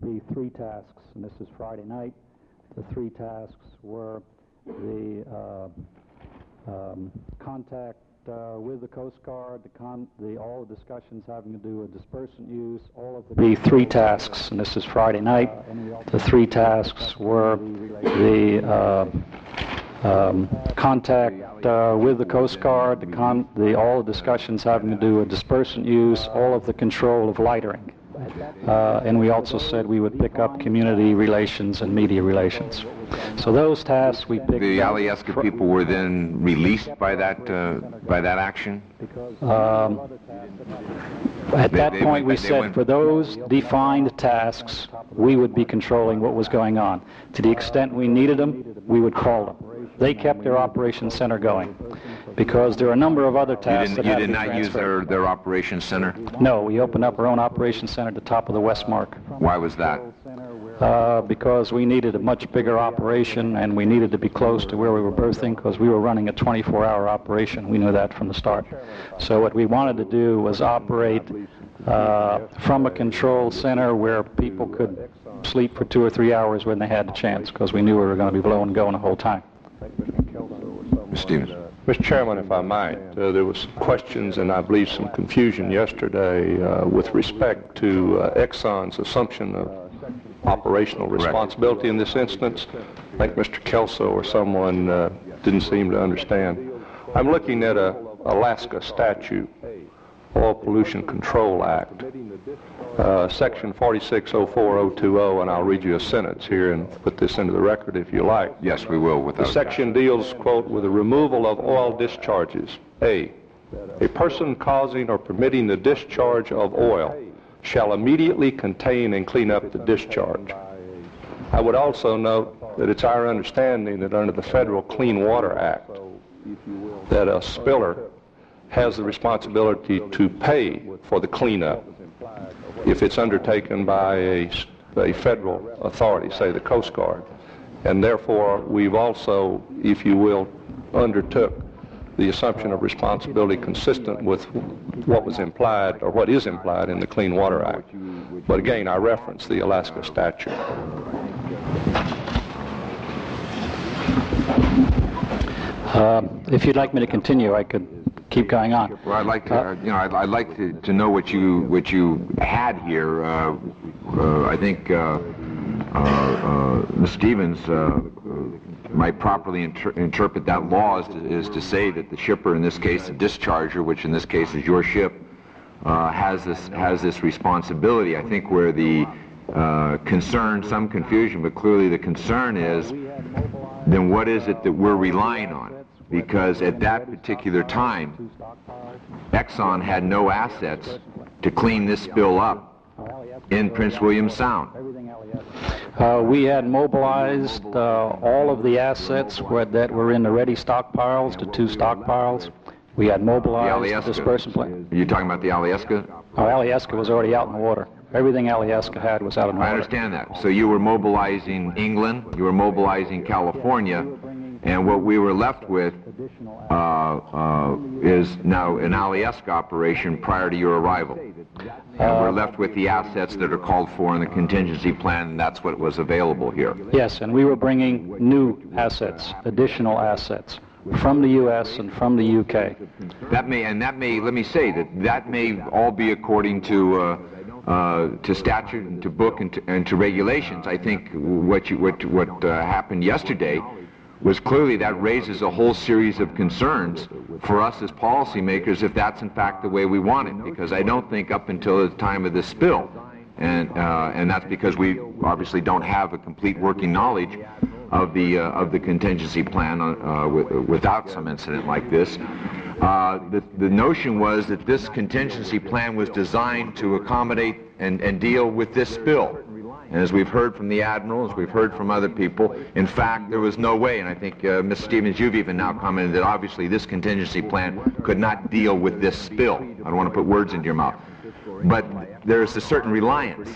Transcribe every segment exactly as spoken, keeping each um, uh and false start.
be three tasks, and this is Friday night. The three tasks were the uh, um, contact uh, with the Coast Guard, the, con the all the discussions having to do with dispersant use, all of the be three tasks, and this is Friday night. The three tasks were the uh, um, contact uh, with the Coast Guard, the, con the all the discussions having to do with dispersant use, all of the control of lightering. Uh, and we also said we would pick up community relations and media relations. So those tasks we picked the up. The Alyeska people were then released by that uh, by that action? Um, at They- that they point went- we they said went- for those defined tasks we would be controlling what was going on. To the extent we needed them, we would call them. They kept their operations center going because there are a number of other You tasks didn't, that you had did to be not use transferred. their, their operations center? No, we opened up our own operations center at the top of the Westmark. Why was that? Uh, because we needed a much bigger operation and we needed to be close to where we were berthing because we were running a twenty-four hour operation. We knew that from the start. So what we wanted to do was operate uh, from a control center where people could sleep for two or three hours when they had the chance because we knew we were going to be blowing and going the whole time. Mister Stevens. Mister Chairman, if I might, uh, there was some questions and I believe some confusion yesterday uh, with respect to uh, Exxon's assumption of operational responsibility in this instance. I think Mister Kelso or someone uh, didn't seem to understand. I'm looking at a Alaska statute, Oil Pollution Control Act, uh, section forty-six oh four oh two oh, and I'll read you a sentence here and put this into the record if you like. Yes, we will. The Without section deals, quote, with the removal of oil discharges. A, a person causing or permitting the discharge of oil shall immediately contain and clean up the discharge. I would also note that it's our understanding that under the Federal Clean Water Act, that a spiller has the responsibility to pay for the cleanup if it's undertaken by a, a federal authority, say the Coast Guard. And therefore, we've also, if you will, undertook the assumption of responsibility consistent with what was implied, or what is implied in the Clean Water Act. But again, I reference the Alaska statute. Uh, if you'd like me to continue, I could keep going on. Well, I'd like to, uh, you know, I'd, I'd like to, to know what you what you had here. Uh, uh, I think uh, uh, uh, Miz Stevens uh, might properly inter interpret that law as to, is to say that the shipper, in this case the discharger, which in this case is your ship, uh, has this has this responsibility. I think where the uh, concern, some confusion, but clearly the concern is, then what is it that we're relying on? Because at that particular time, Exxon had no assets to clean this spill up in Prince William Sound. Uh, we had mobilized uh, all of the assets were, that were in the ready stockpiles, the two stockpiles. We had The mobilized the Alyeska. dispersant plant. Are you talking about the Alyeska? Oh, Alyeska was already out in the water. Everything Alyeska had was out in the I water. understand that. So you were mobilizing England, you were mobilizing California, and what we were left with uh, uh, is now an Alyeska operation prior to your arrival. And we're left with the assets that are called for in the contingency plan, and that's what was available here. Yes, and we were bringing new assets, additional assets, from the U S and from the U K. That may, and that may, let me say that that may all be according to uh, uh, to statute and to book and to, and to regulations. I think what you what what uh, happened yesterday was clearly that raises a whole series of concerns for us as policymakers if that's in fact the way we want it, because I don't think up until the time of this spill, and uh, and that's because we obviously don't have a complete working knowledge of the uh, of the contingency plan on, uh, w without some incident like this. Uh, the, the notion was that this contingency plan was designed to accommodate and, and deal with this spill. And as we've heard from the Admiral, as we've heard from other people, in fact, there was no way, and I think, uh, Miz Stevens, you've even now commented that obviously this contingency plan could not deal with this spill. I don't want to put words into your mouth. But there's a certain reliance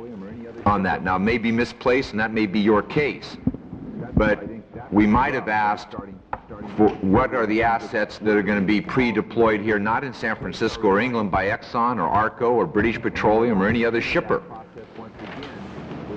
on that. Now, it may be misplaced, and that may be your case. But we might have asked for what are the assets that are going to be pre-deployed here, not in San Francisco or England by Exxon or ARCO or British Petroleum or any other shipper.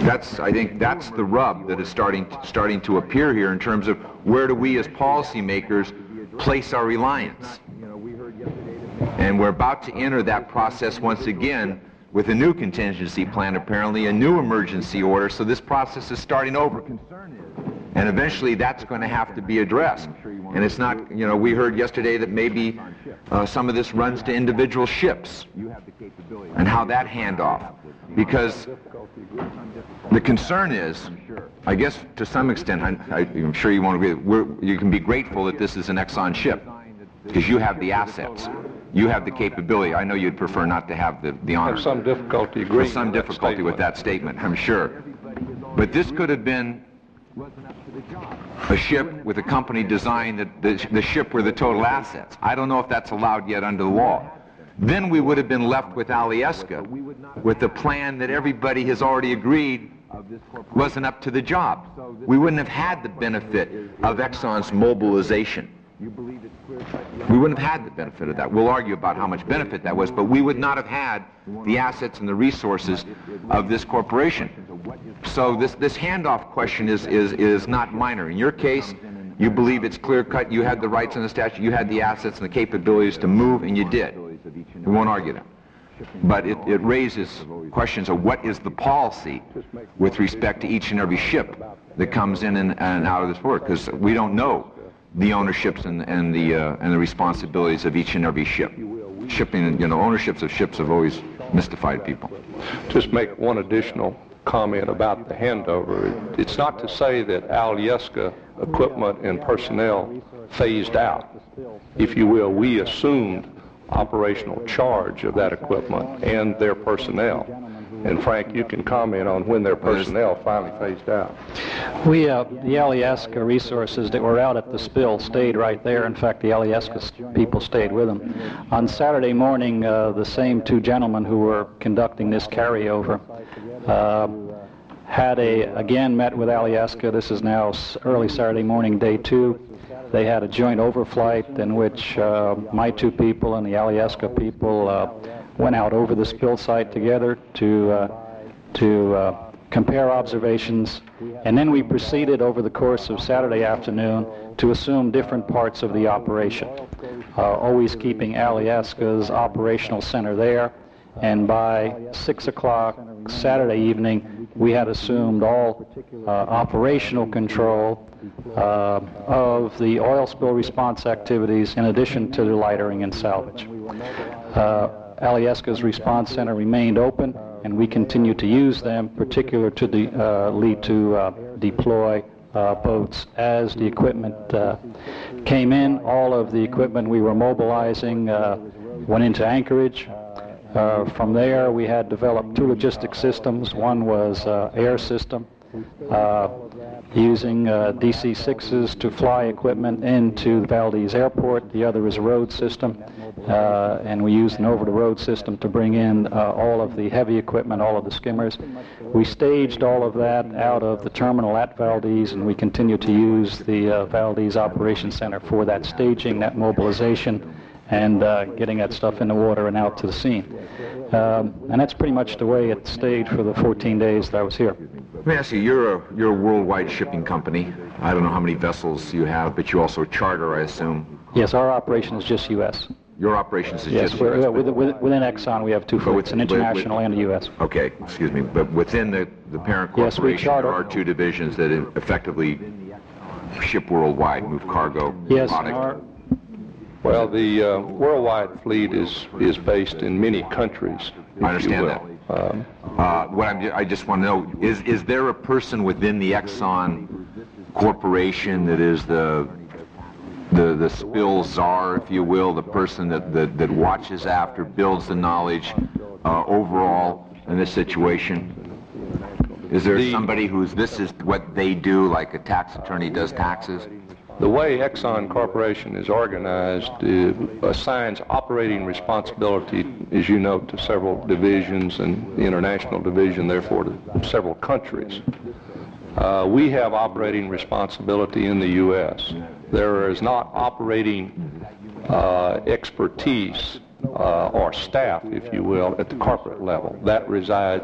That's, I think that's the rub that is starting, starting to appear here in terms of where do we as policymakers place our reliance. And we're about to enter that process once again with a new contingency plan, apparently, a new emergency order, so this process is starting over. And eventually that's going to have to be addressed. And it's not, you know, we heard yesterday that maybe uh, some of this runs to individual ships and how that handoff. Because the concern is, I guess to some extent, I, I'm sure you won't agree, we're, you can be grateful that this is an Exxon ship, because you have the assets. You have the capability. I know you'd prefer not to have the, the honor. Have some difficulty agreeing There's some difficulty with that statement, I'm sure. But this could have been a ship with a company designed that the, the ship were the total assets. I don't know if that's allowed yet under the law. Then we would have been left with Alyeska, with the plan that everybody has already agreed wasn't up to the job. We wouldn't have had the benefit of Exxon's mobilization. We wouldn't have had the benefit of that. We'll argue about how much benefit that was, but we would not have had the assets and the resources of this corporation. So this, this handoff question is, is, is not minor. In your case, you believe it's clear-cut, you had the rights in the statute, you had the assets and the capabilities to move, and you did. We won't argue that. But it, it raises questions of what is the policy with respect to each and every ship that comes in and, and out of this port, because we don't know the ownerships and, and, the, uh, and the responsibilities of each and every ship. Shipping, you know, ownerships of ships have always mystified people. Just make one additional comment about the handover. It's not to say that Alyeska equipment and personnel phased out. If you will, we assumed operational charge of that equipment and their personnel. And Frank, you can comment on when their personnel finally phased out. We, uh, the Alyeska resources that were out at the spill stayed right there. In fact, the Alyeska people stayed with them. On Saturday morning, uh, the same two gentlemen who were conducting this carryover uh, had a, again met with Alyeska. This is now early Saturday morning, day two. They had a joint overflight in which uh, my two people and the Alyeska people uh, went out over the spill site together to uh, to uh, compare observations, and then we proceeded over the course of Saturday afternoon to assume different parts of the operation, uh, always keeping Alyeska's operational center there, and by six o'clock Saturday evening we had assumed all uh, operational control uh, of the oil spill response activities in addition to the lightering and salvage. Uh, Alyeska's response center remained open, and we continued to use them, particularly to the, uh, lead to uh, deploy uh, boats as the equipment uh, came in. All of the equipment we were mobilizing uh, went into Anchorage. Uh, from there, we had developed two logistic systems. One was uh, air system, uh, using uh, D C sixes to fly equipment into the Valdez Airport. The other is a road system, uh, and we used an over-the-road system to bring in uh, all of the heavy equipment, all of the skimmers. We staged all of that out of the terminal at Valdez, and we continue to use the uh, Valdez Operations Center for that staging, that mobilization, and uh, getting that stuff in the water and out to the scene. Um, and that's pretty much the way it stayed for the fourteen days that I was here. Let me ask you, you're a, you're a worldwide shipping company. I don't know how many vessels you have, but you also charter, I assume. Yes, our operation is just U S Your operations is yes, just we're, U S within, within Exxon we have two fleets, an international and a U S Okay, excuse me, but within the, the parent Yes, we corporation, charter. there are two divisions that effectively ship worldwide, move cargo, Yes, product. our, Well, the uh, worldwide fleet is, is based in many countries, if I understand you that. will. Um, Uh, what I'm, I just want to know, is, is there a person within the Exxon Corporation that is the, the, the spill czar, if you will, the person that, that, that watches after, builds the knowledge uh, overall in this situation? Is there The- somebody who's, this is what they do, like a tax attorney does taxes? The way Exxon Corporation is organized uh, assigns operating responsibility, as you know, to several divisions and the international division, therefore, to several countries. Uh, we have operating responsibility in the U S There is not operating uh, expertise uh, or staff, if you will, at the corporate level. That resides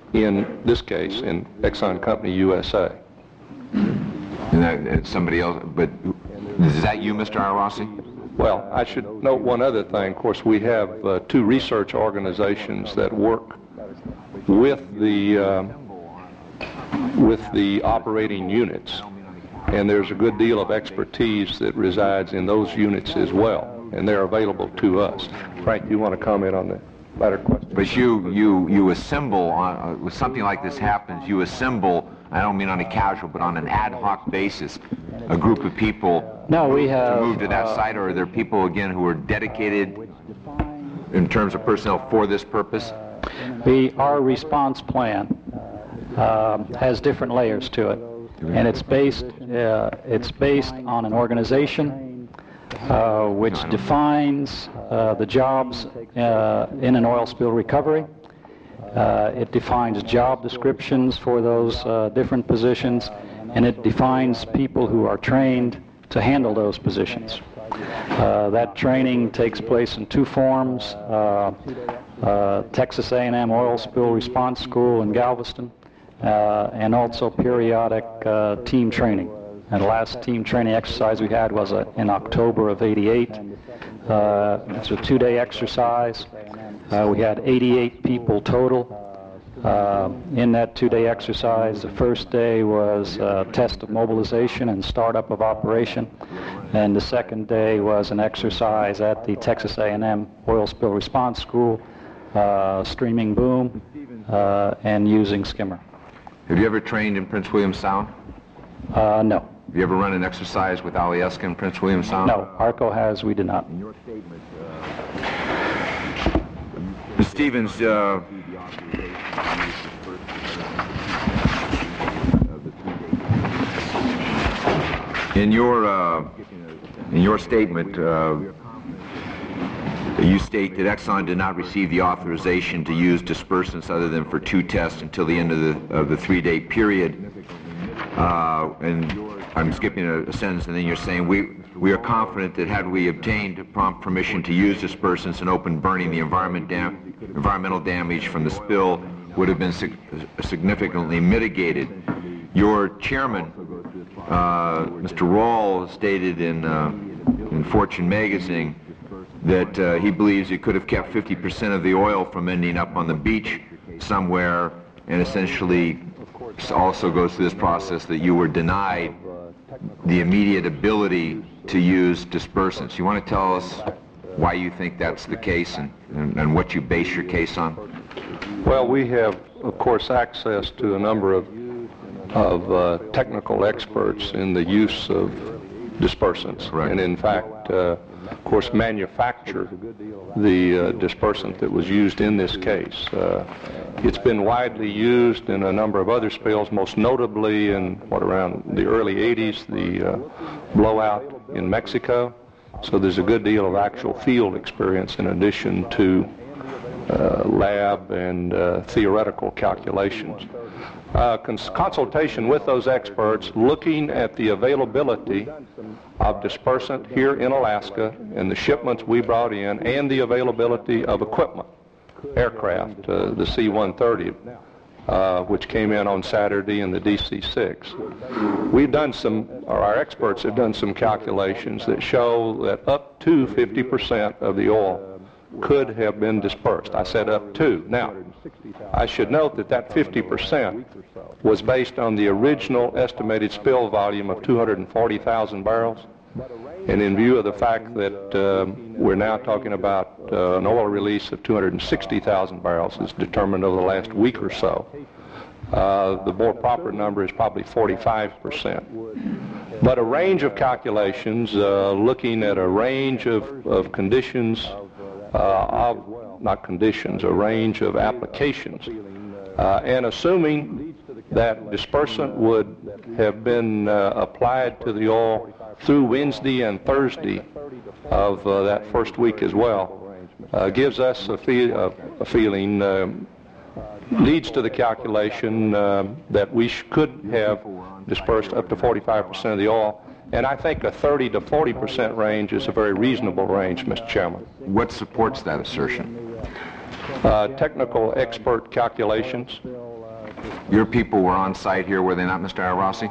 in this case, in Exxon Company U S A. And that, and somebody else, but is that you, Mister Arossi? Well, I should note one other thing. Of course, we have uh, two research organizations that work with the uh, with the operating units, and there's a good deal of expertise that resides in those units as well, and they're available to us. Frank, you want to comment on that latter question? But you you you assemble on uh, when something like this happens. You assemble. I don't mean on a casual, but on an ad hoc basis, a group of people No, we have... to move to that uh, site, or are there people, again, who are dedicated in terms of personnel for this purpose? The, our response plan uh, has different layers to it, and it's based, uh, it's based on an organization uh, which defines uh, the jobs uh, in an oil spill recovery. Uh, it defines job descriptions for those uh, different positions, and it defines people who are trained to handle those positions. Uh, that training takes place in two forms, uh, uh, Texas A and M Oil Spill Response School in Galveston, uh, and also periodic uh, team training. And the last team training exercise we had was uh, in October of eighty-eight. Uh, it's a two-day exercise. Uh, we had eighty-eight people total uh, in that two-day exercise. The first day was a test of mobilization and startup of operation, and the second day was an exercise at the Texas A and M Oil Spill Response School, uh, streaming boom uh, and using skimmer. Have you ever trained in Prince William Sound? Uh, no. Have you ever run an exercise with Alyeska in Prince William Sound? No, ARCO has, we did not. Miz Stevens, uh, in your uh, in your statement, uh, you state that Exxon did not receive the authorization to use dispersants other than for two tests until the end of the of the three-day period. Uh, and I'm skipping a, a sentence, and then you're saying we we are confident that had we obtained prompt permission to use dispersants and open burning, the environment dam environmental damage from the spill would have been sig significantly mitigated. Your chairman, uh, Mister Rawl, stated in uh, in Fortune magazine that uh, he believes he could have kept fifty percent of the oil from ending up on the beach somewhere, and essentially also goes through this process that you were denied the immediate ability to use dispersants. You want to tell us why you think that's the case, and, and, and what you base your case on? Well, we have, of course, access to a number of, of uh, technical experts in the use of dispersants. Correct. And in fact, uh, of course, manufacture the uh, dispersant that was used in this case. Uh, it's been widely used in a number of other spills, most notably in, what, around the early eighties, the uh, blowout in Mexico. So there's a good deal of actual field experience in addition to uh, lab and uh, theoretical calculations. Uh, cons consultation with those experts looking at the availability of dispersant here in Alaska and the shipments we brought in, and the availability of equipment, aircraft, uh, the C one thirty, uh, which came in on Saturday, and the D C six. We've done some, or our experts have done some calculations that show that up to fifty percent of the oil could have been dispersed. I said up to. Now, I should note that that fifty percent was based on the original estimated spill volume of two hundred forty thousand barrels. And in view of the fact that um, we're now talking about uh, an oil release of two hundred sixty thousand barrels as determined over the last week or so, uh, the more proper number is probably forty-five percent. But a range of calculations uh, looking at a range of, of conditions, uh, of, not conditions, a range of applications, uh, and assuming that dispersant would have been uh, applied to the oil through Wednesday and Thursday of uh, that first week as well, uh, gives us a, fe a, a feeling, uh, leads to the calculation uh, that we sh could have dispersed up to forty-five percent of the oil. And I think a thirty to forty percent range is a very reasonable range, Mister Chairman. What supports that assertion? Uh, technical expert calculations Your people were on site here, were they not, Mister Arossi?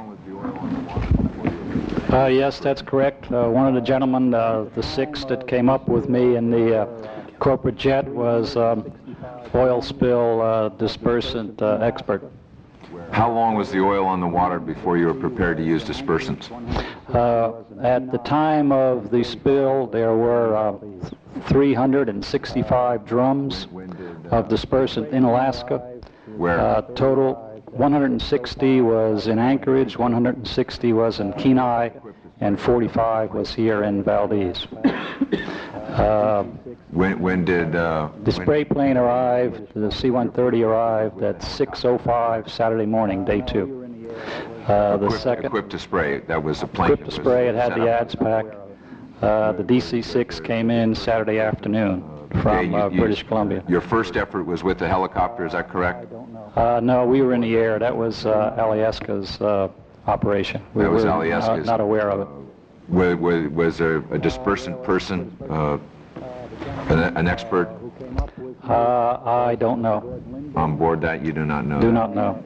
Uh, yes, that's correct. Uh, one of the gentlemen, uh, the six that came up with me in the uh, corporate jet, was um, oil spill uh, dispersant uh, expert. How long was the oil on the water before you were prepared to use dispersants? Uh, at the time of the spill, there were uh, three hundred sixty-five drums of dispersant in Alaska. Where? Uh, total one hundred sixty was in Anchorage, one hundred sixty was in Kenai, and forty-five was here in Valdez. Uh, when, when did... Uh, the spray plane arrived, the C one thirty arrived at six oh five Saturday morning, day two. Uh, the equipped, second... Equipped to spray, that was the plane. Equipped to spray, it had the A D S pack. Uh, the D C six came in Saturday afternoon from Okay, you- uh, you- British Columbia. Your first effort was with the helicopter, is that correct? Uh, no, we were in the air. That was uh, Alyeska's uh, operation. We That was were Alyeska's. Not, not aware of it. Was, was, was there a dispersant person, uh, an, an expert Uh, I don't know. on board that? You do not know Do that? not know.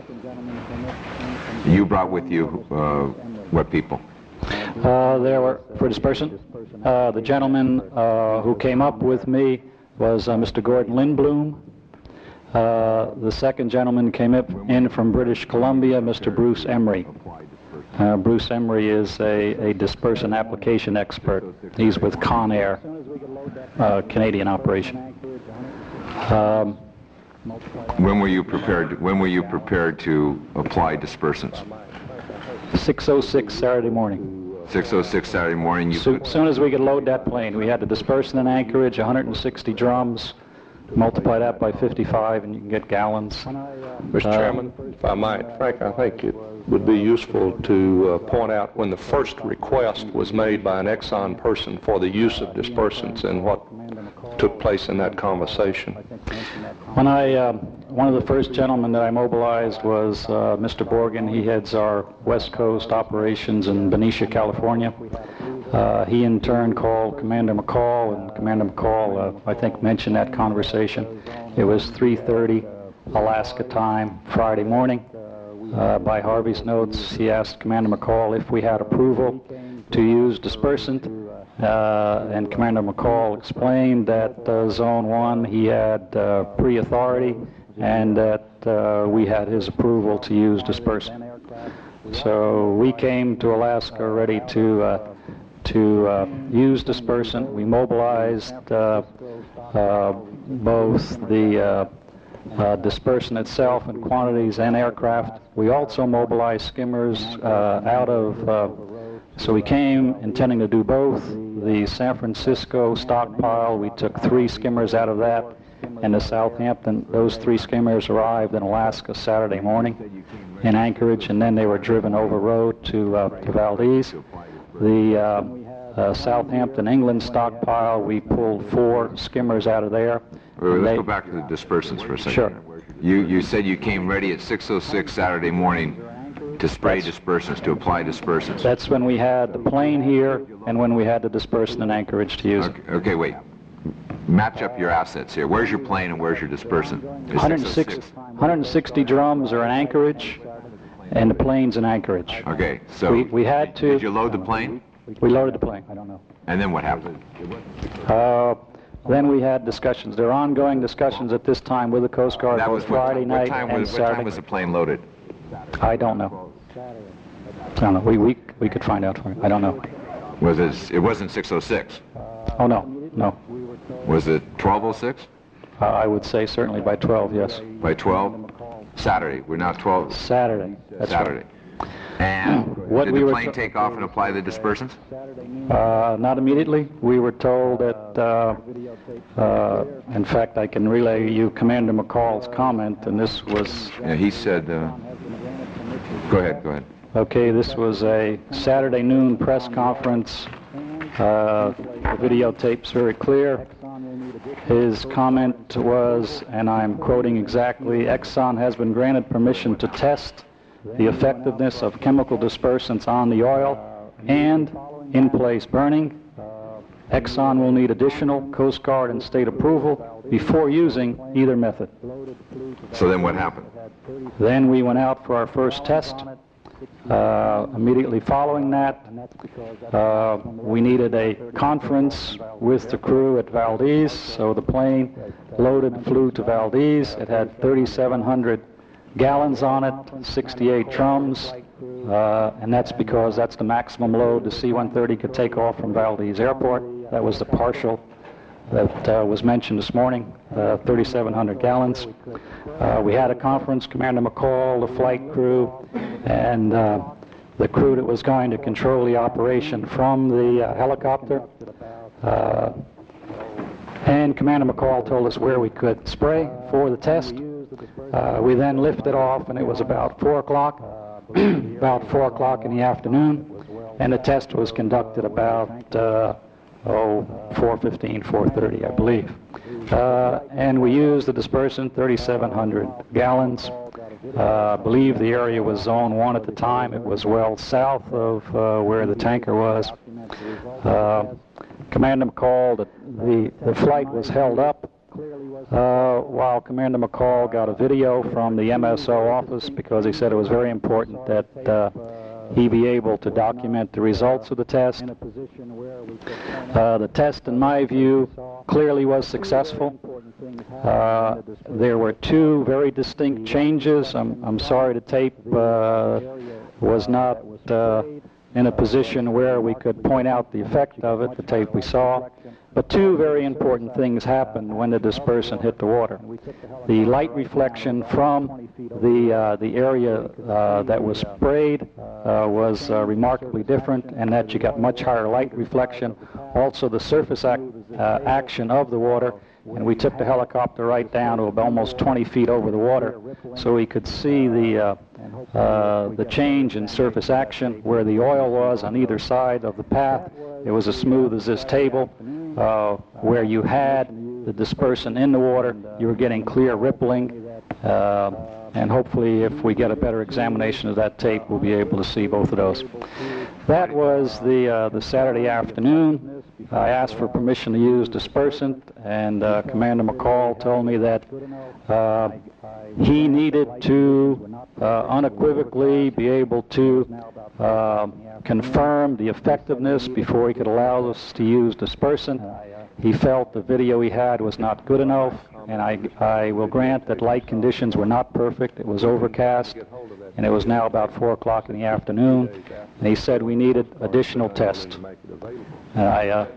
You brought with you uh, what people? Uh, there were, for dispersant, uh, the gentleman uh, who came up with me was uh, Mister Gordon Lindblom. Uh, the second gentleman came up in from British Columbia, Mister Bruce Emery. Uh, Bruce Emery is a, a dispersant application expert. He's with Conair, uh, Canadian operation. Um, When were you prepared? When were you prepared to apply dispersants? six oh six Saturday morning. six oh six Saturday morning. You So, soon as we could load that plane, we had the dispersant in Anchorage, one hundred sixty drums. Multiply that by fifty-five, and you can get gallons. Mister Uh, Chairman, if I might, Frank, I think it would be useful to uh, point out when the first request was made by an Exxon person for the use of dispersants and what took place in that conversation. When I, uh, one of the first gentlemen that I mobilized was uh, Mister Borgen. He heads our West Coast operations in Benicia, California. Uh, he in turn called Commander McCall, and Commander McCall, uh, I think, mentioned that conversation. It was three thirty Alaska time, Friday morning. Uh, by Harvey's notes, he asked Commander McCall if we had approval to use dispersant, uh, and Commander McCall explained that uh, Zone one, he had uh, pre-authority, and that uh, we had his approval to use dispersant. So we came to Alaska ready to uh, to uh, use dispersant. We mobilized uh, uh, both the uh, uh, dispersant itself in quantities and aircraft. We also mobilized skimmers uh, out of, uh, so we came intending to do both. The San Francisco stockpile, we took three skimmers out of that, and the Southampton, those three skimmers arrived in Alaska Saturday morning in Anchorage, and then they were driven over road to, uh, to Valdez. The uh, uh, Southampton, England stockpile, we pulled four skimmers out of there. Wait, let's They- go back to the dispersants for a second. Sure. You, you said you came ready at six oh six Saturday morning to spray dispersants, to apply dispersants. That's when we had the plane here and when we had the dispersant in Anchorage to use it. Okay, okay, wait. Match up your assets here. Where's your plane and where's your dispersant? It's one hundred sixty, six oh six. one hundred sixty drums are in Anchorage, and the plane's in Anchorage. Okay, so We, we had to... did you load the plane? We loaded the plane. I don't know. And then what happened? Uh, then we had discussions. There are ongoing discussions at this time with the Coast Guard That both was what, Friday what night time and was, what time Saturday. was the plane loaded? I don't know. I don't know. We, we, we could find out for you. I don't know. Was it? It wasn't six oh six. Oh, no. No. Was it twelve oh six? Uh, I would say certainly by twelve, yes. By twelve? Saturday. We're now twelve. Saturday. That's right. Saturday. And What did we the were plane to- take off and apply the dispersants? Uh, not immediately. We were told that, uh, uh, in fact, I can relay you Commander McCall's comment, and this was, Yeah, he said. Uh, go ahead. Go ahead. okay, this was a Saturday noon press conference. Uh, the videotape's very clear. His comment was, and I'm quoting exactly, Exxon has been granted permission to test the effectiveness of chemical dispersants on the oil and in-place burning. Exxon will need additional Coast Guard and state approval before using either method. So then what happened? Then we went out for our first test. Uh, immediately following that, uh, we needed a conference with the crew at Valdez, so the plane loaded, flew to Valdez. It had thirty-seven hundred gallons on it, sixty-eight drums, uh, and that's because that's the maximum load the C one thirty could take off from Valdez Airport. That was the partial that uh, was mentioned this morning, uh, thirty-seven hundred gallons. Uh, we had a conference, Commander McCall, the flight crew, and uh, the crew that was going to control the operation from the uh, helicopter. Uh, and Commander McCall told us where we could spray for the test. Uh, we then lifted off, and it was about four o'clock, about four o'clock in the afternoon, and the test was conducted about uh, oh, four fifteen, four thirty, I believe. Uh, and we used the dispersant, thirty-seven hundred gallons. Uh, I believe the area was zone one at the time. It was well south of uh, where the tanker was. Uh, Commander McCall, the, the, the flight was held up uh, while Commander McCall got a video from the M S O office because he said it was very important that uh, he be able to document the results of the test. Uh, the test, in my view, clearly was successful. Uh, there were two very distinct changes. I'm, I'm sorry the tape uh, was not uh, in a position where we could point out the effect of it, the tape we saw. But two very important things happened when the dispersant hit the water. The light reflection from the, uh, the area uh, that was sprayed uh, was uh, remarkably different, and that you got much higher light reflection. Also the surface ac uh, action of the water, and we took the helicopter right down to almost twenty feet over the water so we could see the, uh, uh, the change in surface action where the oil was on either side of the path. It was as smooth as this table. Uh, where you had the dispersant in the water, you were getting clear rippling, uh, and hopefully if we get a better examination of that tape, we'll be able to see both of those. That was the, uh, the Saturday afternoon. I asked for permission to use dispersant, and uh, Commander McCall told me that uh, he needed to uh, unequivocally be able to uh, confirm the effectiveness before he could allow us to use dispersant. He felt the video he had was not good enough, and I, I will grant that light conditions were not perfect. It was overcast, and it was now about four o'clock in the afternoon, and he said we needed additional tests. And I, uh,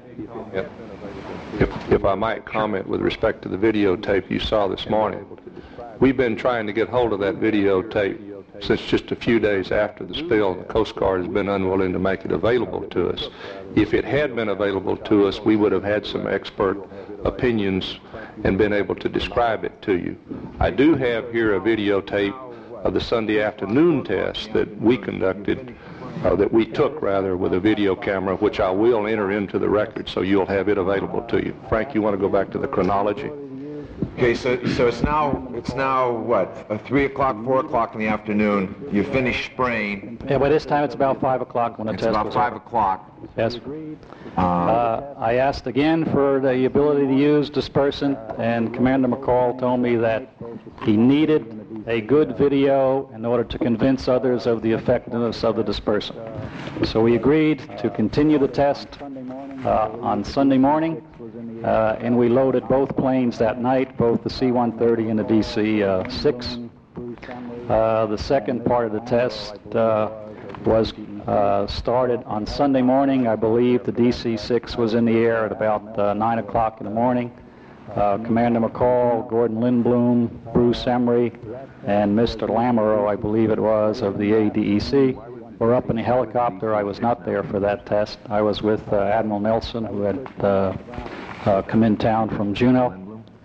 if, if I might comment with respect to the videotape you saw this morning, we've been trying to get hold of that videotape since just a few days after the spill. The Coast Guard has been unwilling to make it available to us. If it had been available to us, we would have had some expert opinions and been able to describe it to you. I do have here a videotape of the Sunday afternoon test that we conducted, uh, that we took rather, with a video camera, which I will enter into the record so you'll have it available to you. Frank, you want to go back to the chronology? Okay, so so it's now it's now what, uh, three o'clock, four o'clock in the afternoon. You finish spraying. yeah, by this time it's about five o'clock when the It's test about was five over. o'clock. Yes. Uh, Uh, I asked again for the ability to use dispersant, and Commander McCall told me that he needed a good video in order to convince others of the effectiveness of the dispersant. So we agreed to continue the test uh, on Sunday morning, uh, and we loaded both planes that night, both the C one thirty and the D C six. Uh, the second part of the test uh, was uh, started on Sunday morning. I believe the D C six was in the air at about uh, nine o'clock in the morning. Uh, Commander McCall, Gordon Lindblom, Bruce Emery, and Mister Lamoureux, I believe it was, of the A D E C, were up in the helicopter. I was not there for that test. I was with uh, Admiral Nelson, who had uh, uh, come in town from Juneau.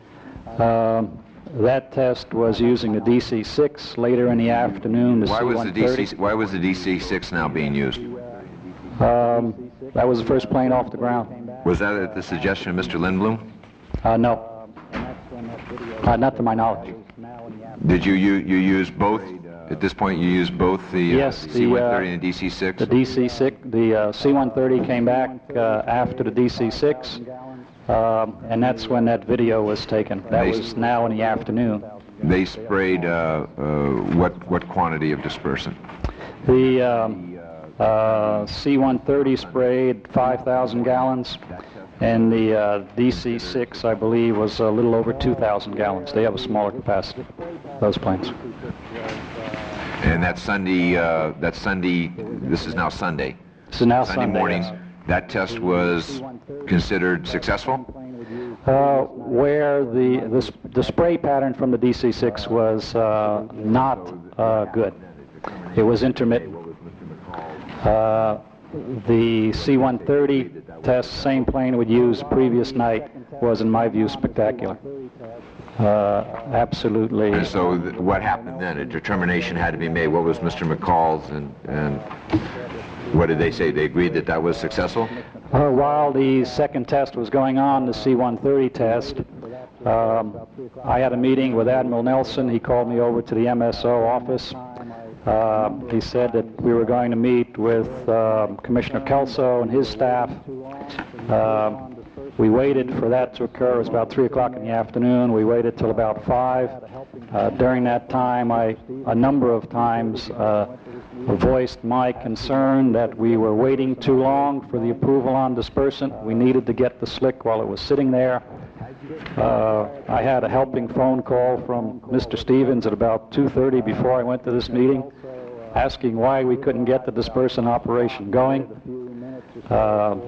Um, that test was using the D C six. Later in the afternoon, the why C was one the thirty. D C why was the D C six now being used? Um, that was the first plane off the ground. Was that at the suggestion of Mister Lindblom? Uh, no, uh, not to my knowledge. Did you you, you use both at this point you use both the, Yes, uh, the the, C one thirty uh, and the D C six? The D C six, the uh, C one thirty came back uh, after the D C six, um, and that's when that video was taken. That They- was now in the afternoon. They sprayed uh, uh, what, what quantity of dispersant? The um, uh, C one thirty sprayed five thousand gallons, and the uh, D C six, I believe, was a little over two thousand gallons. They have a smaller capacity, those planes. And that Sunday, uh, that Sunday, this is now Sunday. This is now Sunday Sunday. morning, yes. that test was considered successful? Uh, where the, the s- the spray pattern from the D C six was uh, not uh, good. It was intermittent. Uh, the C one thirty test, same plane we'd used the previous night, was in my view spectacular. Uh, absolutely. And so th- what happened then? A determination had to be made. What was Mister McCall's and, and what did they say? They agreed that that was successful? Uh, while the second test was going on, the C one thirty test, um, I had a meeting with Admiral Nelson. He called me over to the M S O office. Uh, he said that we were going to meet with uh, Commissioner Kelso and his staff. Uh, we waited for that to occur. It was about three o'clock in the afternoon. We waited till about five. Uh, during that time, I a number of times uh, voiced my concern that we were waiting too long for the approval on dispersant. We needed to get the slick while it was sitting there. Uh, I had a helping phone call from Mister Stevens at about two thirty before I went to this meeting, asking why we couldn't get the dispersant operation going. Uh,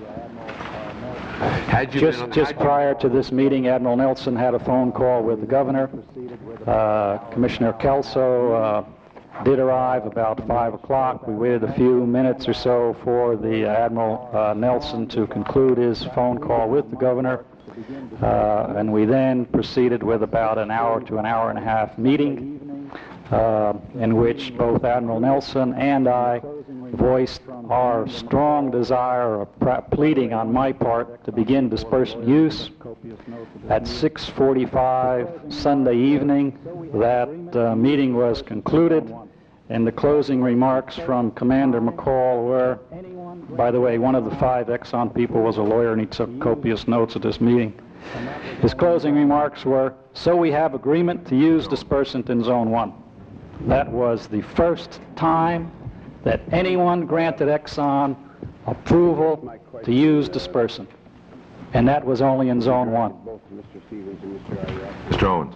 Had you just been, just had you- prior to this meeting, Admiral Nelson had a phone call with the governor. Uh, Commissioner Kelso uh, did arrive about five o'clock. We waited a few minutes or so for the Admiral uh, Nelson to conclude his phone call with the governor. Uh, and we then proceeded with about an hour to an hour and a half meeting uh, in which both Admiral Nelson and I voiced our strong desire, or pra- pleading on my part, to begin dispersant use. At six forty-five Sunday evening, that uh, meeting was concluded, and the closing remarks from Commander McCall were, by the way, one of the five Exxon people was a lawyer, and he took copious notes at this meeting. His closing remarks were, "So we have agreement to use dispersant in Zone one." That was the first time that anyone granted Exxon approval to use dispersant, and that was only in Zone one. Mister Owens.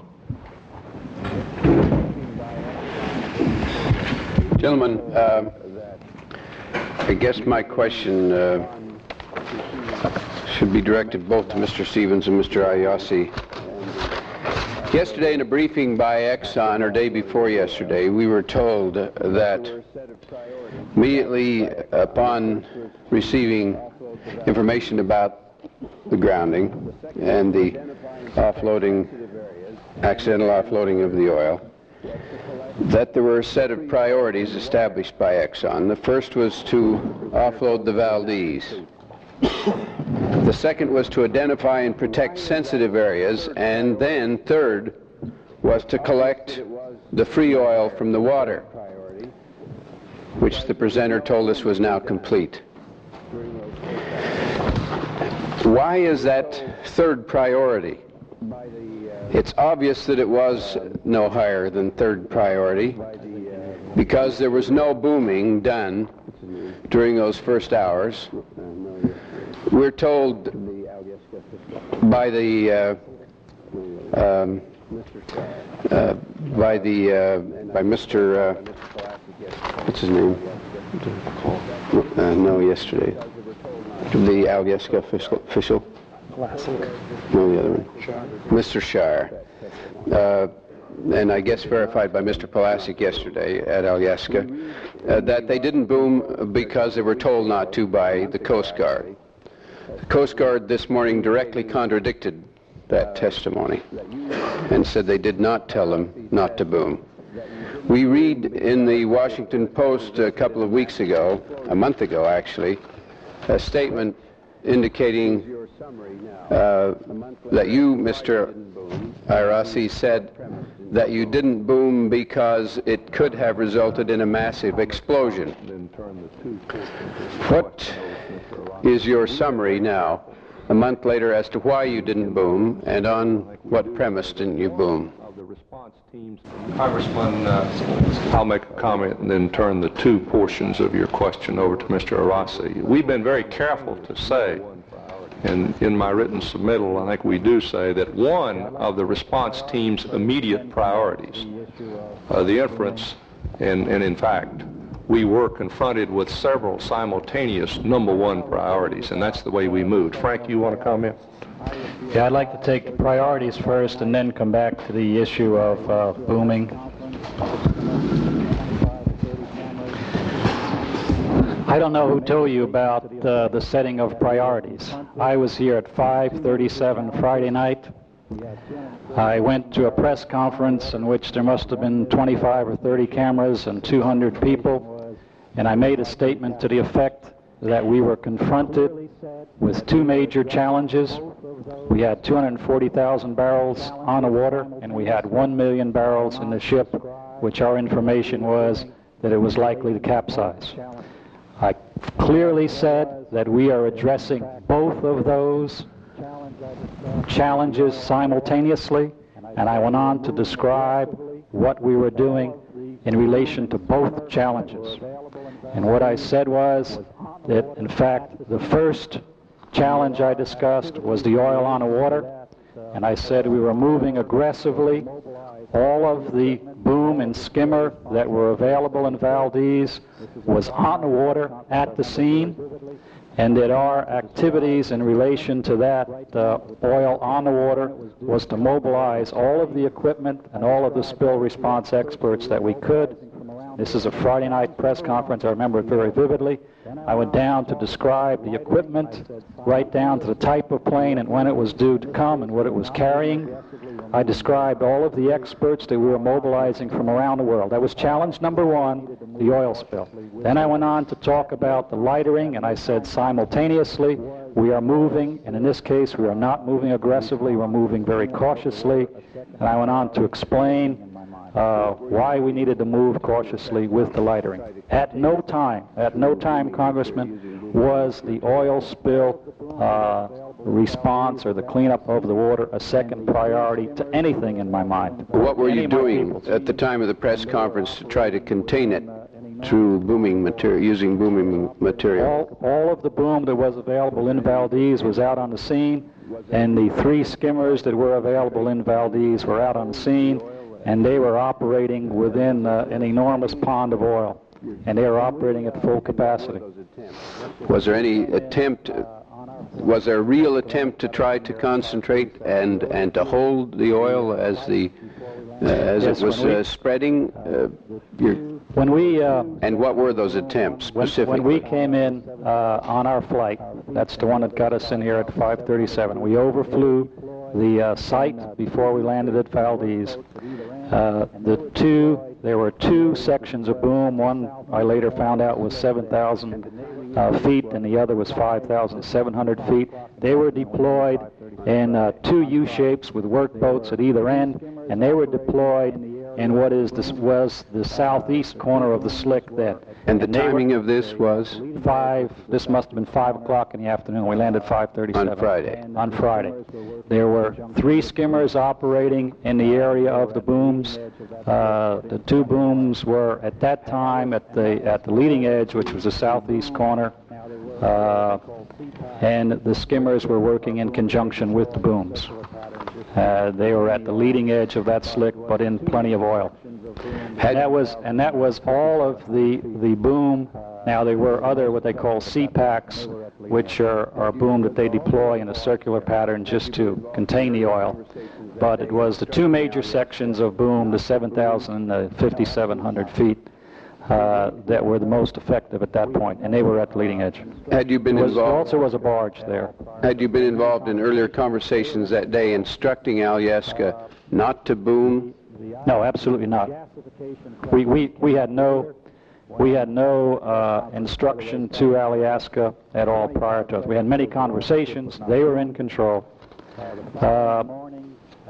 Gentlemen, uh, I guess my question uh, should be directed both to Mister Stevens and Mister Ayasi. Yesterday in a briefing by Exxon, or day before yesterday, we were told that immediately upon receiving information about the grounding and the offloading, accidental offloading of the oil, that there were a set of priorities established by Exxon. The first was to offload the Valdez. The second was to identify and protect sensitive areas, and then third was to collect the free oil from the water, which the presenter told us was now complete. Why is that third priority? It's obvious that it was no higher than third priority because there was no booming done during those first hours. We're told by the uh, um, uh, by the uh, by Mister Uh, what's his name? Uh, no, yesterday. The Alyeska official. official. No, the other one. Mister Shire. Uh, and I guess verified by Mister Pulaski yesterday at Alyeska, uh, that they didn't boom because they were told not to by the Coast Guard. The Coast Guard this morning directly contradicted that testimony and said they did not tell them not to boom. We read in the Washington Post a couple of weeks ago, a month ago actually, a statement indicating uh, that you, Mister Ayasi, said that you didn't boom because it could have resulted in a massive explosion. What is your summary now, a month later, as to why you didn't boom, and on what premise didn't you boom? Congressman, uh, I'll make a comment and then turn the two portions of your question over to Mister Arasi. We've been very careful to say, and in my written submittal, I think we do say that one of the response team's immediate priorities, uh, the inference, and, and in fact, we were confronted with several simultaneous number one priorities, and that's the way we moved. Frank, you want to comment? Yeah, I'd like to take the priorities first and then come back to the issue of uh, booming. I don't know who told you about uh, the setting of priorities. I was here at five thirty-seven Friday night. I went to a press conference in which there must have been twenty-five or thirty cameras and two hundred people, and I made a statement to the effect that we were confronted with two major challenges. We had two hundred forty thousand barrels on the water, and we had one million barrels in the ship, which our information was that it was likely to capsize. I clearly said that we are addressing both of those challenges simultaneously, and I went on to describe what we were doing in relation to both challenges. And what I said was that, in fact, the first challenge I discussed was the oil on the water, and I said we were moving aggressively. All of the boom and skimmer that were available in Valdez was on the water at the scene, and that our activities in relation to that uh, oil on the water was to mobilize all of the equipment and all of the spill response experts that we could. This is a Friday night press conference. I remember it very vividly. I went down to describe the equipment, right down to the type of plane and when it was due to come and what it was carrying. I described all of the experts that we were mobilizing from around the world. That was challenge number one, the oil spill. Then I went on to talk about the lightering, and I said simultaneously we are moving, and in this case we are not moving aggressively, we're moving very cautiously. And I went on to explain Uh, why we needed to move cautiously with the lightering. At no time, at no time, Congressman, was the oil spill uh, response or the cleanup of the water a second priority to anything in my mind. What were you doing at the time of the press conference to try to contain it through booming material, using booming material? All, all of the boom that was available in Valdez was out on the scene, and the three skimmers that were available in Valdez were out on the scene, and they were operating within uh, an enormous pond of oil, and they were operating at full capacity. Was there any attempt, was there a real attempt to try to concentrate and, and to hold the oil as the uh, as yes, it was we, uh, spreading? Uh, when we uh, and what were those attempts specifically? When we came in uh, on our flight, that's the one that got us in here at five thirty-seven. We overflew the uh, site before we landed at Valdez. Uh, the two, there were two sections of boom. One I later found out was seven thousand uh, feet, and the other was five thousand seven hundred feet. They were deployed in uh, two U-shapes with work boats at either end, and they were deployed in what is this was the southeast corner of the slick then. And the and timing were, of this was? Five, this must have been five o'clock in the afternoon. We landed five thirty-seven. On Friday. On Friday. There were three skimmers operating in the area of the booms. Uh, the two booms were at that time at the, at the leading edge, which was the southeast corner. Uh, and the skimmers were working in conjunction with the booms. Uh, they were at the leading edge of that slick, but in plenty of oil. And that was, and that was all of the, the boom. Now there were other what they call C PACs, which are, are boom that they deploy in a circular pattern just to contain the oil. But it was the two major sections of boom, the seven thousand and the fifty-seven hundred feet, uh, that were the most effective at that point, and they were at the leading edge. Had you been there was, involved? There also was a barge there. Had you been involved in earlier conversations that day instructing Alyeska not to boom? No, absolutely not. We we we had no we had no uh, instruction to Alyeska at all prior to us. We had many conversations. They were in control. Uh,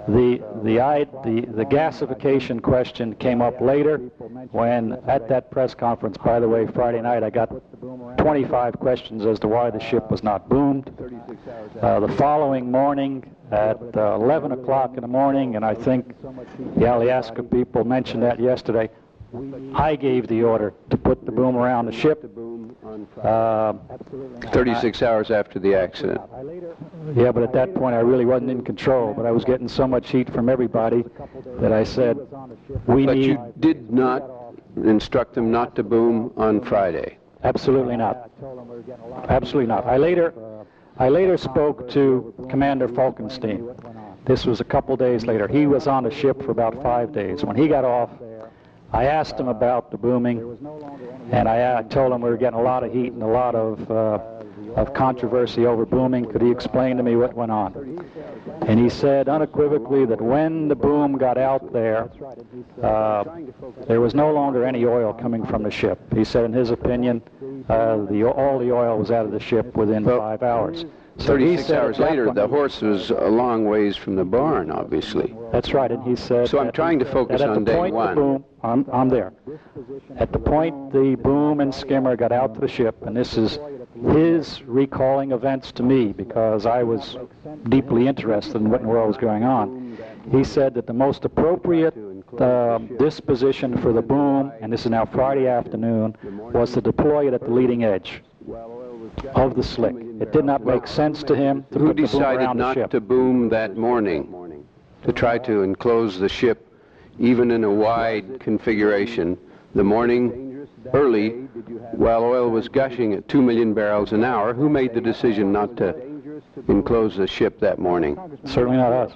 The, the, I, the, the gasification question came up later when, at that press conference, by the way, Friday night, I got twenty-five questions as to why the ship was not boomed. Uh, the following morning, at uh, eleven o'clock in the morning, and I think the Alaska people mentioned that yesterday, I gave the order to put the boom around the ship. Uh, thirty-six hours after the accident. yeah, but at that point I really wasn't in control, but I was getting so much heat from everybody that I said, we But need... you did not instruct them not to boom on Friday. Absolutely not. Absolutely not. I later, I later spoke to Commander Falkenstein. This was a couple days later. He was on the ship for about five days. When he got off, I asked him about the booming, and I, I told him we were getting a lot of heat and a lot of, uh, of controversy over booming. Could he explain to me what went on? And he said unequivocally that when the boom got out there, uh, there was no longer any oil coming from the ship. He said in his opinion, uh, the, all the oil was out of the ship within well, five hours. So thirty-six hours later, the horse was a long ways from the barn, obviously. That's right, and he said... So I'm trying to focus on day one. Boom, I'm, I'm there. At the point the boom and skimmer got out to the ship, and this is his recalling events to me because I was deeply interested in what in the world was going on, he said that the most appropriate uh, disposition for the boom, and this is now Friday afternoon, was to deploy it at the leading edge of the slick. It did not make sense to him to Who put the boom decided around the not ship. to boom that morning, to try to enclose the ship even in a wide configuration the morning early while oil was gushing at two million barrels an hour? Who made the decision not to enclose the ship that morning? Certainly not us.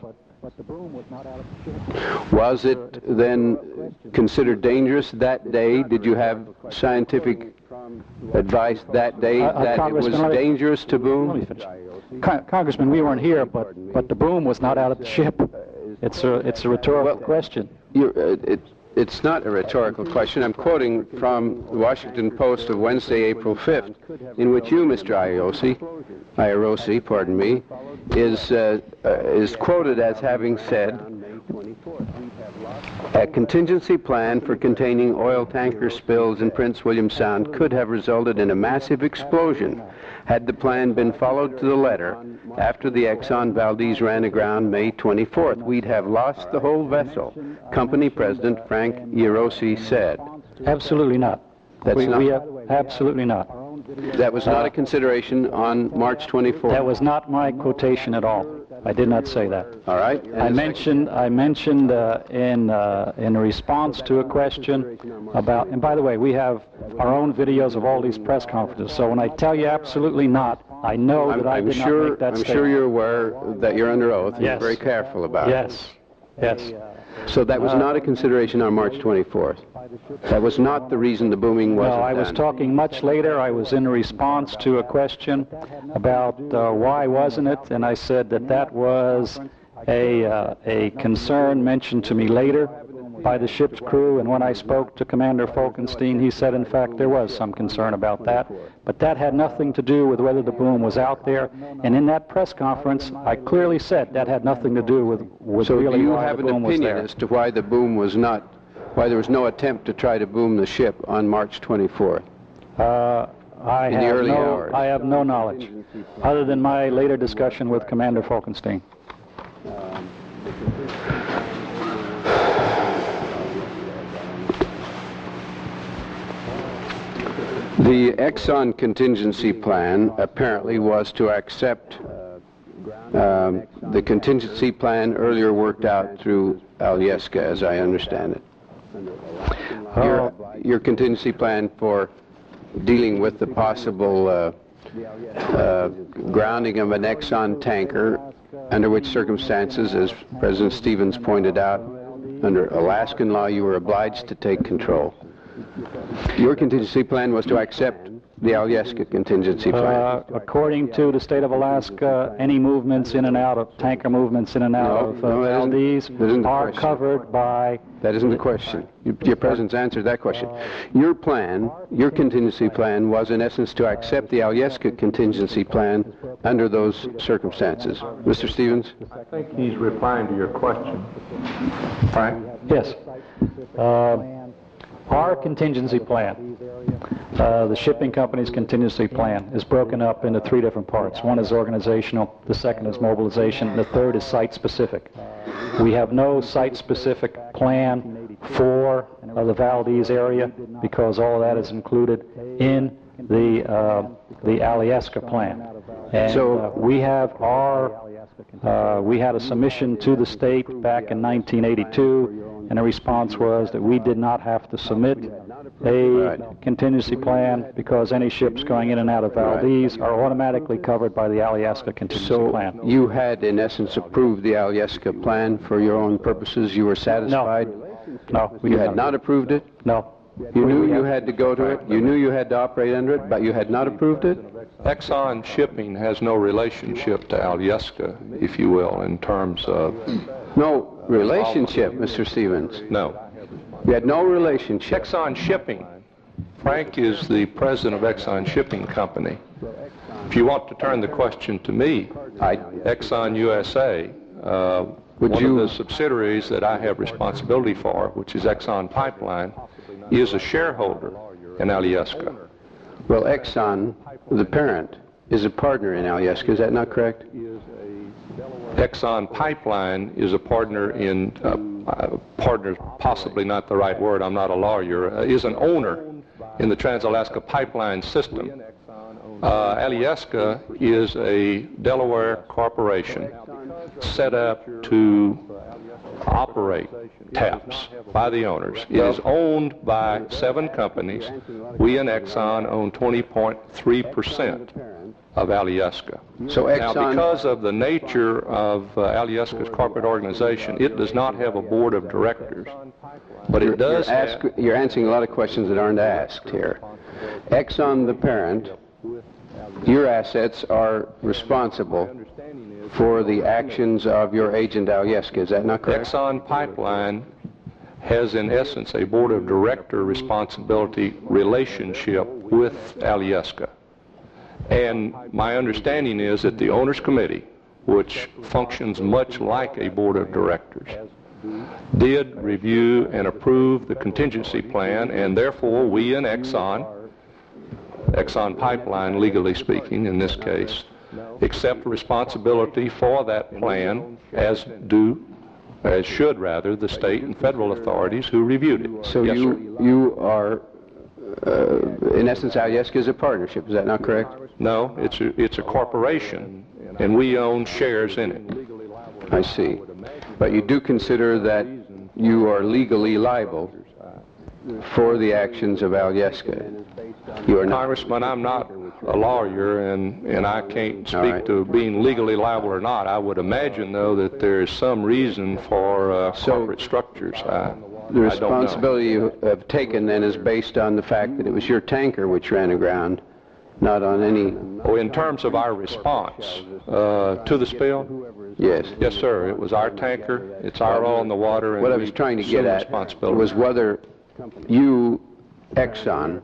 Was it then considered dangerous that day? Did you have scientific advice that day Uh, uh, that it was Congressman, let me- dangerous to Let me boom? finish. Con- Congressman, we weren't here, but but the boom was not out of the ship. It's a it's a rhetorical Well, question. You're, uh, it, it's not a rhetorical question. I'm quoting from the Washington Post of Wednesday, April fifth, in which you, Mister Iarossi, Iarossi, pardon me, is uh, uh, is quoted as having said, "A contingency plan for containing oil tanker spills in Prince William Sound could have resulted in a massive explosion had the plan been followed to the letter. After the Exxon Valdez ran aground May twenty-fourth, we'd have lost the whole vessel," Company President Frank Iarossi said. Absolutely not. That's we, not- we have, absolutely not. That was not a consideration on March twenty-fourth. That was not my quotation at all. I did not say that. All right. And I the mentioned I mentioned uh, in uh, in response to a question about, and by the way, we have our own videos of all these press conferences. So when I tell you absolutely not, I know I'm, that I I'm did sure. not make that I'm statement. sure you're aware that you're under oath. Yes. You're very careful about Yes, yes. it. So that was not a consideration on March twenty-fourth. That was not the reason the booming wasn't No, I was done. talking much later. I was in response to a question about uh, why wasn't it, and I said that that was a, uh, a concern mentioned to me later by the ship's crew, and when I spoke to Commander Falkenstein, he said, in fact, there was some concern about that, but that had nothing to do with whether the boom was out there, and in that press conference, I clearly said that had nothing to do with, with So really do you why have the an boom was opinion there. as to why the boom was not, why there was no attempt to try to boom the ship on March twenty-fourth? Uh, I In the have early no, hours. I have no knowledge, other than my later discussion with Commander Falkenstein. The Exxon contingency plan apparently was to accept um, the contingency plan earlier worked out through Alyeska, as I understand it. Your, your contingency plan for dealing with the possible uh, uh, grounding of an Exxon tanker, under which circumstances, as President Stevens pointed out, under Alaskan law, you were obliged to take control. Your contingency plan was to accept the Alyeska contingency plan. Uh, according to the state of Alaska, any movements in and out of, tanker movements in and out No, of uh, no, that isn't- Valdez that isn't the are question. covered by... That isn't the question. Your, your President's answered that question. Your plan, your contingency plan, was in essence to accept the Alyeska contingency plan under those circumstances. Mister Stevens? I think he's replying to your question. Frank? Yes. Uh, our contingency plan, uh, the shipping company's contingency plan, is broken up into three different parts. One is organizational, the second is mobilization, and the third is site-specific. We have no site-specific plan for uh, the Valdez area because all of that is included in the uh, the Alyeska plan. And So- uh, we have our uh, we had a submission to the state back in nineteen eighty-two, and the response was that we did not have to submit a Right. contingency plan because any ships going in and out of Valdez are automatically covered by the Alyeska contingency So plan. you had, in essence, approved the Alyeska plan for your own purposes. You were satisfied? No, we You did had not. not approved it? No. You knew you had to go to it? You knew you had to operate under it, but you had not approved it? Exxon Shipping has no relationship to Alyeska, if you will, in terms of... No relationship, Mister Stevens. No. You had no relationship. Exxon Shipping. Frank is the president of Exxon Shipping Company. If you want to turn the question to me, I, Exxon U S A, uh, Would one you- of the subsidiaries that I have responsibility for, which is Exxon Pipeline, is a shareholder in Alyeska. well, Exxon, the parent, is a partner in Alyeska. Is that not correct? Exxon Pipeline is a partner in, uh, uh, partner, possibly not the right word, I'm not a lawyer, uh, is an owner in the Trans-Alaska Pipeline system. Uh, Alyeska is a Delaware corporation set up to operate TAPS by the owners. It is owned by seven companies. We and Exxon own twenty point three percent of Alyeska. So Now, Exxon... because of the nature of uh, Alyeska's corporate organization, it does not have a board of directors, but You're, it does you're, have... ask, you're answering a lot of questions that aren't asked here. Exxon, the parent, your assets are responsible for the actions of your agent Alyeska. Is that not correct? Exxon Pipeline has, in essence, a board of director responsibility relationship with Alyeska. And my understanding is that the owners committee, which functions much like a board of directors, did review and approve the contingency plan, and therefore we and Exxon, Exxon Pipeline legally speaking in this case, accept responsibility for that plan, as do, as should rather, the state and federal authorities who reviewed it. So Yes, you, you are, uh, in essence, Alyeska is a partnership. Is that not correct? sir. No, it's a, it's a corporation, and we own shares in it. I see. But you do consider that you are legally liable for the actions of Alyeska. You are not. Congressman, I'm not a lawyer, and, and I can't All speak right. to being legally liable or not. I would imagine, though, that there is some reason for uh, So- corporate structures. I, The I don't know. responsibility you have taken then is based on the fact that it was your tanker which ran aground, not on any... Oh, in terms of our response uh, to the spill, Yes. yes, sir, it was our tanker, it's our oil in the water, and What I we was trying to get assume at responsibility. was whether you, Exxon,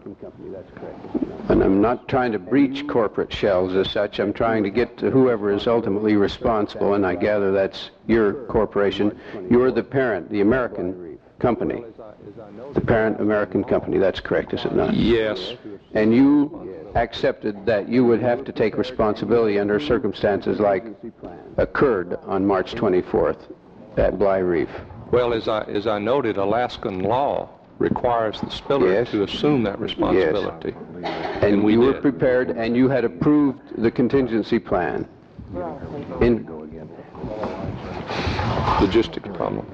and I'm not trying to breach corporate shells as such, I'm trying to get to whoever is ultimately responsible, and I gather that's your corporation. You're the parent, the American company. The parent American company, that's correct, is it not? Yes, And you accepted that you would have to take responsibility under circumstances like occurred on March twenty-fourth at Bly Reef. well, as I, as I noted, Alaskan law requires the spiller Yes. to assume that responsibility. And we you were did. prepared, and you had approved the contingency plan. In, Logistics problem.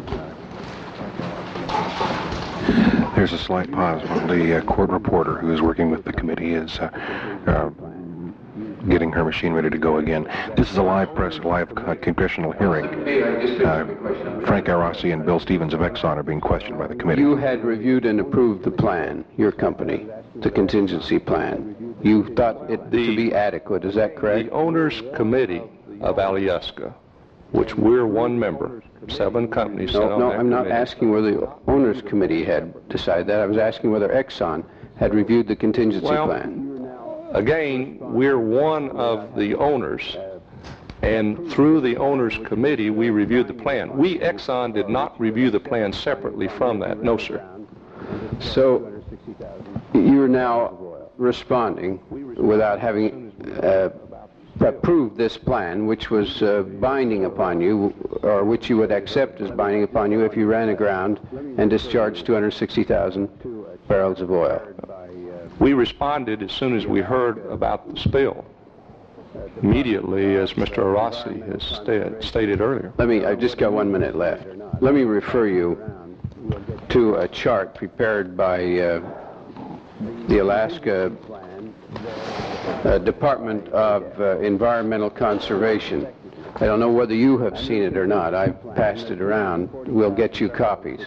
There's a slight pause while the uh, court reporter who is working with the committee is uh, uh, getting her machine ready to go again. This is a live press, live uh, congressional hearing. Uh, Frank Arossi and Bill Stevens of Exxon are being questioned by the committee. you had reviewed and approved the plan, your company, the contingency plan. You thought it The- to be adequate, is that correct? The owners committee of Alyeska, which we're one member, seven companies sit No, on no, that I'm not committee. asking whether the owners committee had decided that. I was asking whether Exxon had reviewed the contingency Well, plan. again, we're one of the owners, and through the owners committee, we reviewed the plan. We, Exxon, did not review the plan separately from that. No, sir. So you're now responding without having uh, approved this plan, which was uh, binding upon you, or which you would accept as binding upon you if you ran aground and discharged two hundred sixty thousand barrels of oil. We responded as soon as we heard about the spill, immediately, as Mister Rossi has sta stated earlier. Let me, I've just got one minute left. Let me refer you to a chart prepared by uh, the Alaska uh, Department of uh, Environmental Conservation. I don't know whether you have seen it or not. I've passed it around. We'll get you copies.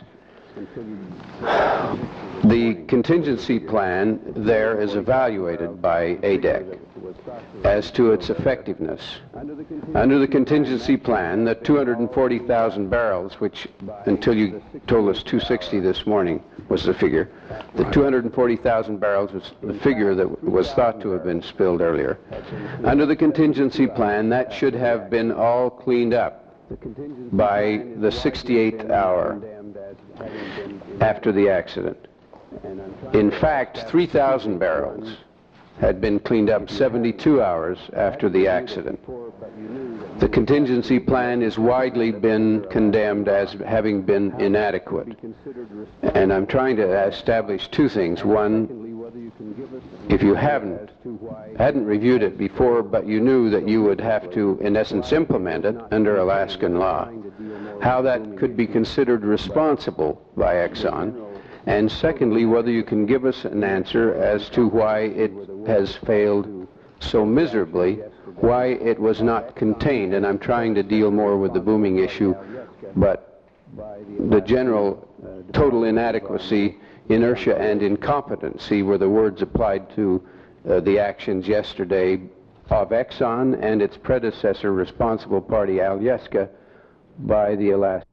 The contingency plan there is evaluated by A D E C as to its effectiveness. Under the contingency plan, the two hundred forty thousand barrels, which until you told us two hundred sixty this morning was the figure, the two hundred forty thousand barrels was the figure that was thought to have been spilled earlier. Under the contingency plan, that should have been all cleaned up by the sixty-eighth hour after the accident. In fact, three thousand barrels had been cleaned up seventy-two hours after the accident. The contingency plan has widely been condemned as having been inadequate. And I'm trying to establish two things. One, if you haven't, hadn't reviewed it before, but you knew that you would have to, in essence, implement it under Alaskan law, how that could be considered responsible by Exxon. And secondly, whether you can give us an answer as to why it has failed so miserably, why it was not contained. And I'm trying to deal more with the booming issue, but the general total inadequacy, inertia, and incompetency were the words applied to uh, the actions yesterday of Exxon and its predecessor responsible party, Alyeska, by the Alaska.